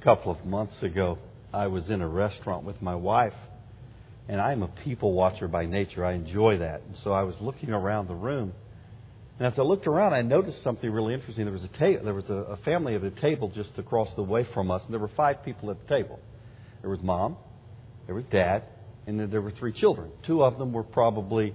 A couple of months ago, I was in a restaurant with my wife, and I'm a people watcher by nature. I enjoy that. And so I was looking around the room, and as I looked around, I noticed something really interesting. There was a family at a table just across the way from us, and there were 5 people at the table. There was Mom, there was Dad, and then there were 3 children. 2 of them were probably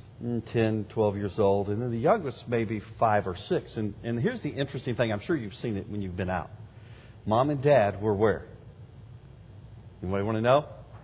10, 12 years old, and then the youngest maybe 5 or 6. And here's the interesting thing. I'm sure you've seen it when you've been out. Mom and Dad were where? Anybody want to know?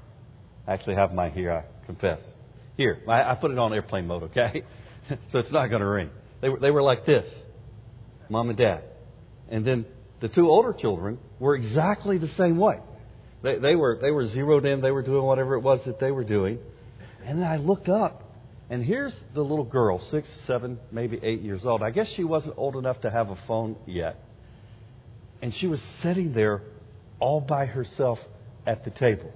I actually have mine here, I confess. Here, I put it on airplane mode, okay? So it's not going to ring. They were like this, Mom and Dad. And then the 2 older children were exactly the same way. They were zeroed in. They were doing whatever it was that they were doing. And then I looked up, and here's the little girl, 6, 7, maybe 8 years old. I guess she wasn't old enough to have a phone yet. And she was sitting there all by herself at the table.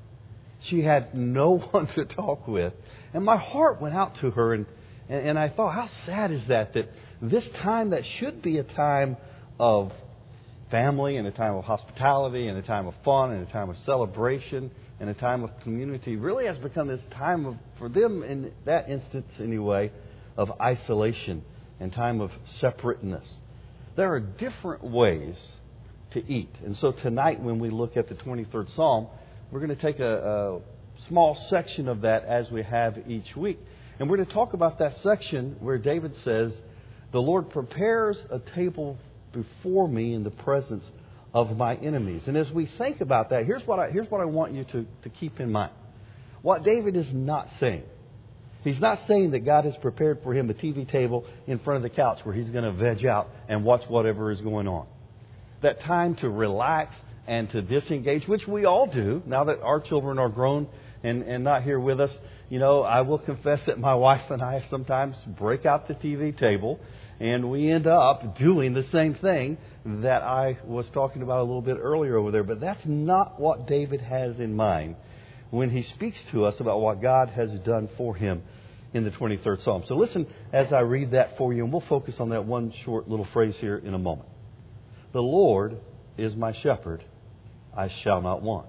She had no one to talk with. And my heart went out to her, and I thought, how sad is that this time that should be a time of family and a time of hospitality and a time of fun and a time of celebration and a time of community really has become this time of, for them in that instance anyway, of isolation and time of separateness. There are different ways to eat. And so tonight when we look at the 23rd Psalm, we're going to take a small section of that as we have each week. And we're going to talk about that section where David says, the Lord prepares a table before me in the presence of my enemies. And as we think about that, here's what I want you to keep in mind. What David is not saying. He's not saying that God has prepared for him a TV table in front of the couch where he's going to veg out and watch whatever is going on. That time to relax and to disengage, which we all do now that our children are grown and not here with us. You know, I will confess that my wife and I sometimes break out the TV table and we end up doing the same thing that I was talking about a little bit earlier over there. But that's not what David has in mind when he speaks to us about what God has done for him in the 23rd Psalm. So listen as I read that for you, and we'll focus on that one short little phrase here in a moment. The Lord is my shepherd, I shall not want.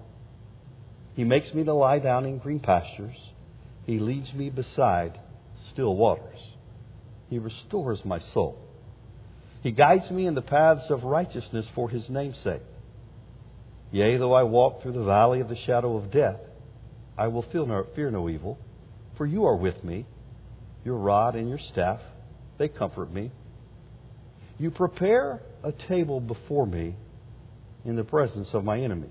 He makes me to lie down in green pastures. He leads me beside still waters. He restores my soul. He guides me in the paths of righteousness for His name's sake. Yea, though I walk through the valley of the shadow of death, I will fear no evil, for you are with me. Your rod and your staff, they comfort me. You prepare a table before me in the presence of my enemies.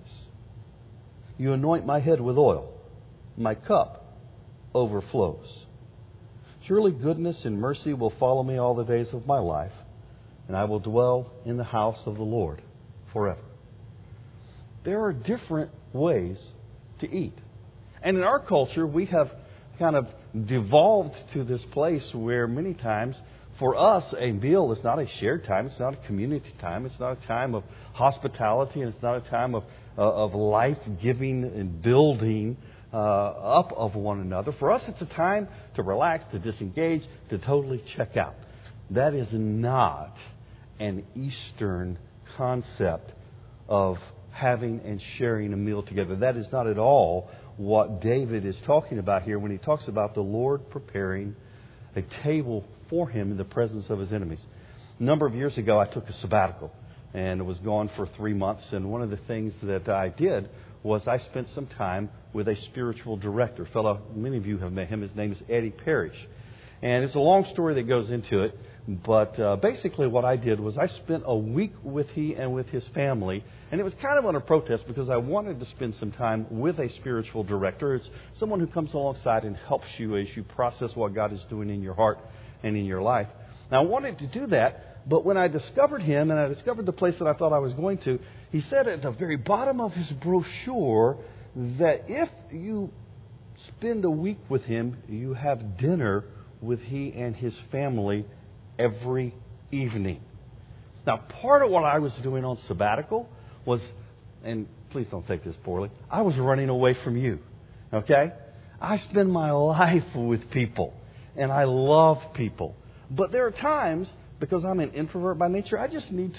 You anoint my head with oil. My cup overflows. Surely goodness and mercy will follow me all the days of my life, and I will dwell in the house of the Lord forever. There are different ways to eat. And in our culture, we have kind of devolved to this place where many times for us, a meal is not a shared time. It's not a community time. It's not a time of hospitality, and it's not a time of life-giving and building up of one another. For us, it's a time to relax, to disengage, to totally check out. That is not an Eastern concept of having and sharing a meal together. That is not at all what David is talking about here when he talks about the Lord preparing a table for him in the presence of his enemies. A number of years ago, I took a sabbatical and was gone for 3 months. And one of the things that I did was I spent some time with a spiritual director. Many of you have met him. His name is Eddie Parrish. And it's a long story that goes into it. But basically what I did was I spent a week with he and with his family. And it was kind of under protest because I wanted to spend some time with a spiritual director. It's someone who comes alongside and helps you as you process what God is doing in your heart and in your life. Now, I wanted to do that, but when I discovered him and I discovered the place that I thought I was going to, he said at the very bottom of his brochure that if you spend a week with him, you have dinner with he and his family every evening. Now, part of what I was doing on sabbatical was, and please don't take this poorly, I was running away from you, okay? I spend my life with people, and I love people. But there are times, because I'm an introvert by nature, I just need to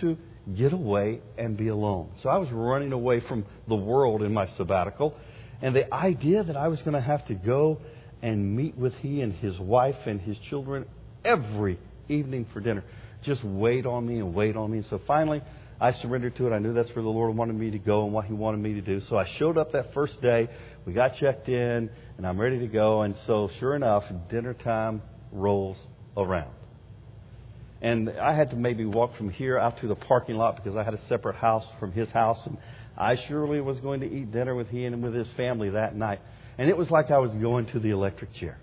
get away and be alone. So I was running away from the world in my sabbatical. And the idea that I was going to have to go and meet with he and his wife and his children every evening for dinner just weighed on me and weighed on me. And so finally, I surrendered to it. I knew that's where the Lord wanted me to go and what He wanted me to do. So I showed up that first day. We got checked in, and I'm ready to go. And so sure enough, dinner time rolls around. And I had to maybe walk from here out to the parking lot because I had a separate house from his house. And I surely was going to eat dinner with he and with his family that night. And it was like I was going to the electric chair.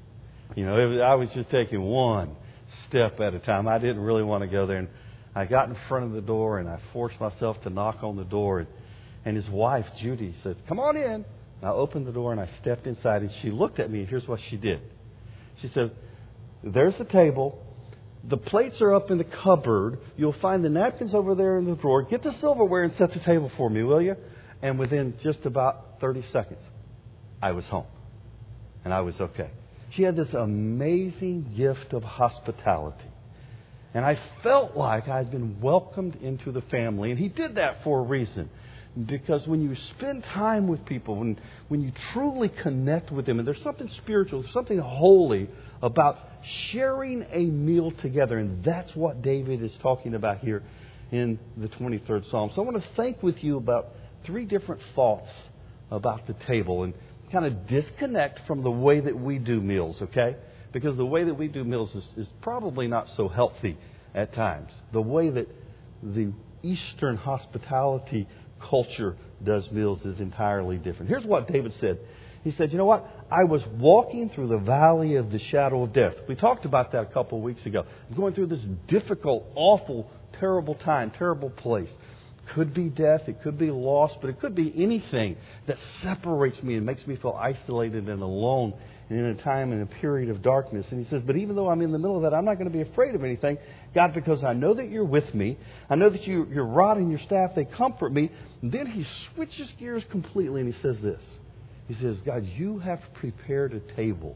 I was just taking one step at a time. I didn't really want to go there. And I got in front of the door and I forced myself to knock on the door. And his wife, Judy, says, "Come on in." And I opened the door and I stepped inside, and she looked at me, and here's what she did. She said, "There's the table. The plates are up in the cupboard. You'll find the napkins over there in the drawer. Get the silverware and set the table for me, will you?" And within just about 30 seconds, I was home. And I was okay. She had this amazing gift of hospitality. And I felt like I'd been welcomed into the family. And He did that for a reason. Because when you spend time with people, when you truly connect with them, and there's something spiritual, something holy about sharing a meal together. And that's what David is talking about here in the 23rd Psalm. So I want to think with you about 3 different thoughts about the table and kind of disconnect from the way that we do meals, okay? Because the way that we do meals is probably not so healthy at times. The way that the Eastern hospitality culture does meals is entirely different. Here's what David said. He said, "You know what? I was walking through the valley of the shadow of death." We talked about that a couple of weeks ago. I'm going through this difficult, awful, terrible time, terrible place. Could be death, it could be loss, but it could be anything that separates me and makes me feel isolated and alone and in a time and a period of darkness. And he says, but even though I'm in the middle of that, I'm not going to be afraid of anything, God, because I know that You're with me. I know that your rod and your staff, they comfort me. And then he switches gears completely and he says this. He says, God, You have prepared a table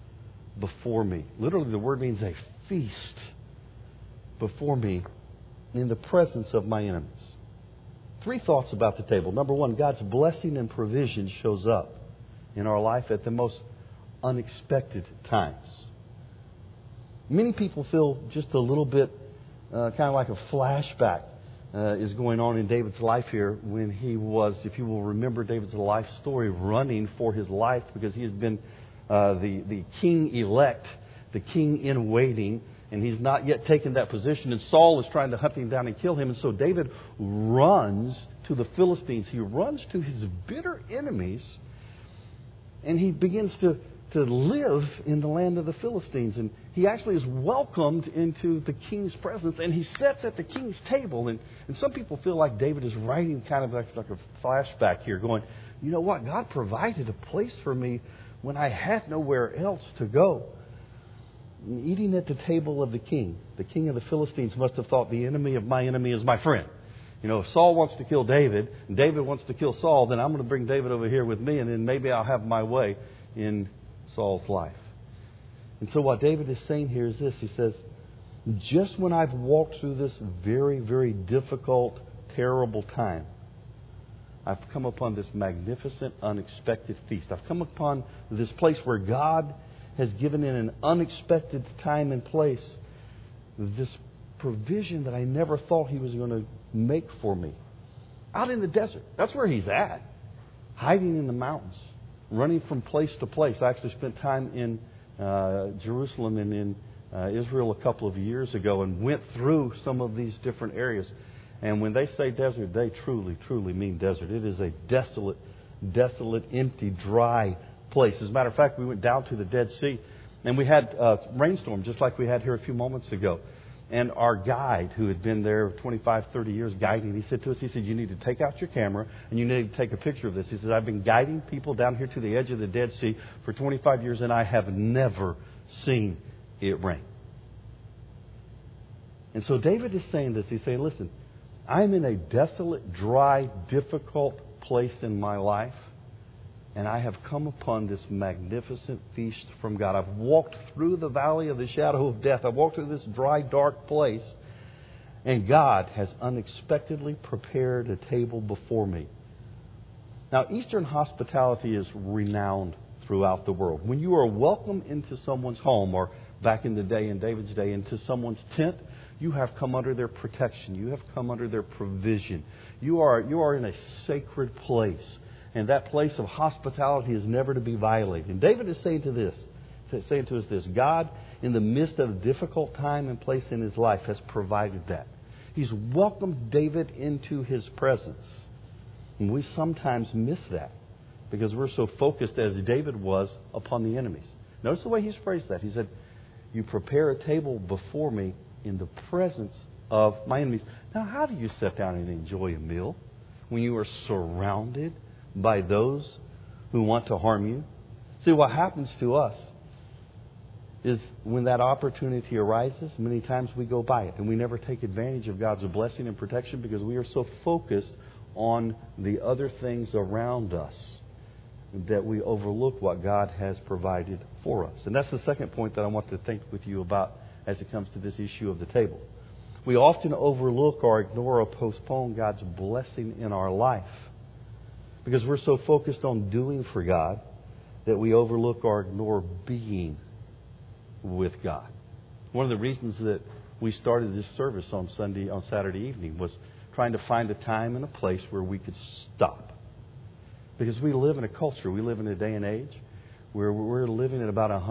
before me. Literally, the word means a feast before me in the presence of my enemies. 3 thoughts about the table. Number 1, God's blessing and provision shows up in our life at the most unexpected times. Many people feel just a little bit kind of like a flashback is going on in David's life here when he was, if you will remember David's life story, running for his life because he has been the king-elect, the king in waiting, and he's not yet taken that position. And Saul is trying to hunt him down and kill him. And so David runs to the Philistines. He runs to his bitter enemies. And he begins to live in the land of the Philistines. And he actually is welcomed into the king's presence. And he sits at the king's table. And some people feel like David is writing kind of like a flashback here, going, you know what? God provided a place for me when I had nowhere else to go. Eating at the table of the king of the Philistines must have thought the enemy of my enemy is my friend. If Saul wants to kill David and David wants to kill Saul, then I'm going to bring David over here with me and then maybe I'll have my way in Saul's life. And so what David is saying here is this. He says, just when I've walked through this very, very difficult, terrible time, I've come upon this magnificent, unexpected feast. I've come upon this place where God has given in an unexpected time and place this provision that I never thought He was going to make for me. Out in the desert. That's where He's at. Hiding in the mountains. Running from place to place. I actually spent time in Jerusalem and in Israel a couple of years ago and went through some of these different areas. And when they say desert, they truly, truly mean desert. It is a desolate, empty, dry place. As a matter of fact, we went down to the Dead Sea and we had a rainstorm just like we had here a few moments ago. And our guide, who had been there 25, 30 years guiding, he said to us, he said, you need to take out your camera and you need to take a picture of this. He said, I've been guiding people down here to the edge of the Dead Sea for 25 years and I have never seen it rain. And so David is saying this. He's saying, listen, I'm in a desolate, dry, difficult place in my life. And I have come upon this magnificent feast from God. I've walked through the valley of the shadow of death. I've walked through this dry, dark place. And God has unexpectedly prepared a table before me. Now, Eastern hospitality is renowned throughout the world. When you are welcomed into someone's home, or back in the day, in David's day, into someone's tent, you have come under their protection. You have come under their provision. You are in a sacred place. And that place of hospitality is never to be violated. And David is saying to us this, God, in the midst of a difficult time and place in his life, has provided that. He's welcomed David into his presence. And we sometimes miss that because we're so focused, as David was, upon the enemies. Notice the way he's phrased that. He said, you prepare a table before me in the presence of my enemies. Now, how do you sit down and enjoy a meal when you are surrounded by those who want to harm you? See, what happens to us is when that opportunity arises, many times we go by it and we never take advantage of God's blessing and protection because we are so focused on the other things around us that we overlook what God has provided for us. And that's the second point that I want to think with you about as it comes to this issue of the table. We often overlook or ignore or postpone God's blessing in our life because we're so focused on doing for God that we overlook or ignore being with God. One of the reasons that we started this service on Saturday evening was trying to find a time and a place where we could stop. Because we live in a culture, we live in a day and age where we're living at about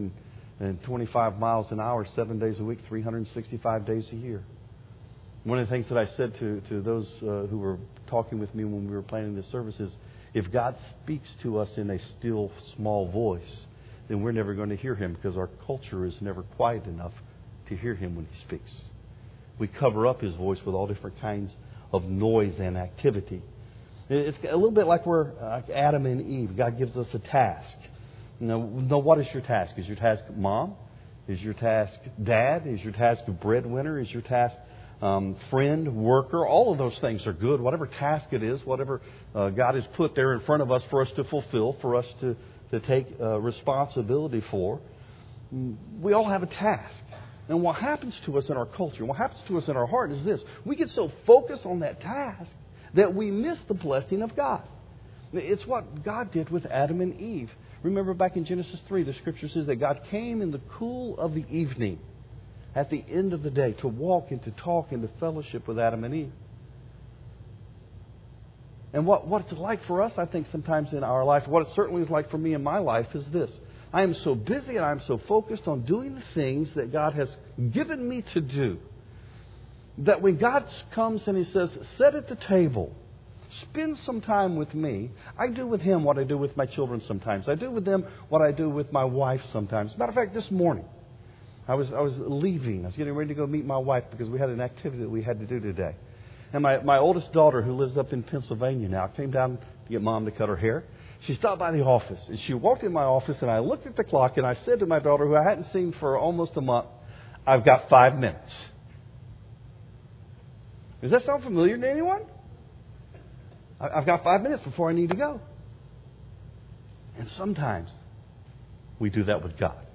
125 miles an hour, 7 days a week, 365 days a year. One of the things that I said to those who were talking with me when we were planning this service is, if God speaks to us in a still, small voice, then we're never going to hear Him because our culture is never quiet enough to hear Him when He speaks. We cover up His voice with all different kinds of noise and activity. It's a little bit like we're like Adam and Eve. God gives us a task. Now, what is your task? Is your task mom? Is your task dad? Is your task breadwinner? Is your task friend, worker? All of those things are good. Whatever task it is, whatever God has put there in front of us for us to fulfill, for us to take responsibility for, we all have a task. And what happens to us in our culture, what happens to us in our heart is this. We get so focused on that task that we miss the blessing of God. It's what God did with Adam and Eve. Remember back in Genesis 3, the Scripture says that God came in the cool of the evening at the end of the day to walk and to talk and to fellowship with Adam and Eve. And what it's like for us, I think, sometimes in our life, what it certainly is like for me in my life is this. I am so busy and I am so focused on doing the things that God has given me to do, that when God comes and He says, sit at the table, spend some time with me, I do with Him what I do with my children sometimes. I do with them what I do with my wife sometimes. As a matter of fact, this morning, I was leaving. I was getting ready to go meet my wife because we had an activity that we had to do today. And my oldest daughter, who lives up in Pennsylvania now, came down to get Mom to cut her hair. She stopped by the office, and she walked in my office, and I looked at the clock, and I said to my daughter, who I hadn't seen for almost a month, I've got 5 minutes. Does that sound familiar to anyone? I've got 5 minutes before I need to go. And sometimes we do that with God.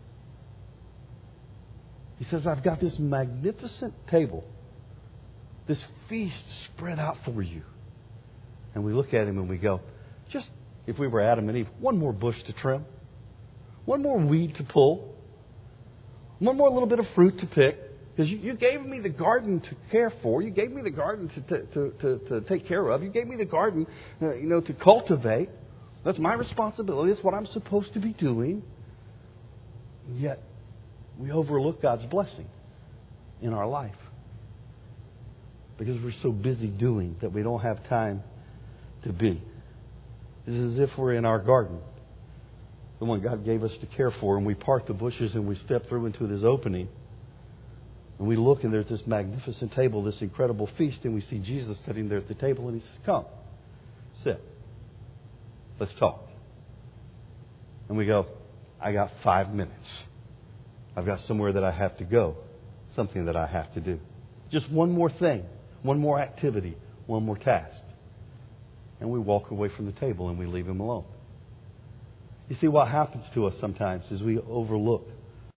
He says, I've got this magnificent table, this feast spread out for you. And we look at Him and we go, just, if we were Adam and Eve, one more bush to trim, one more weed to pull, one more little bit of fruit to pick. Because you gave me the garden to care for. You gave me the garden to take care of. You gave me the garden, to cultivate. That's my responsibility. That's what I'm supposed to be doing. Yet, we overlook God's blessing in our life. Because we're so busy doing that we don't have time to be. It's as if we're in our garden, the one God gave us to care for, and we part the bushes and we step through into this opening. And we look and there's this magnificent table, this incredible feast, and we see Jesus sitting there at the table and He says, come, sit. Let's talk. And we go, I got 5 minutes. I've got somewhere that I have to go, something that I have to do. Just one more thing, one more activity, one more task. And we walk away from the table and we leave Him alone. You see, what happens to us sometimes is we overlook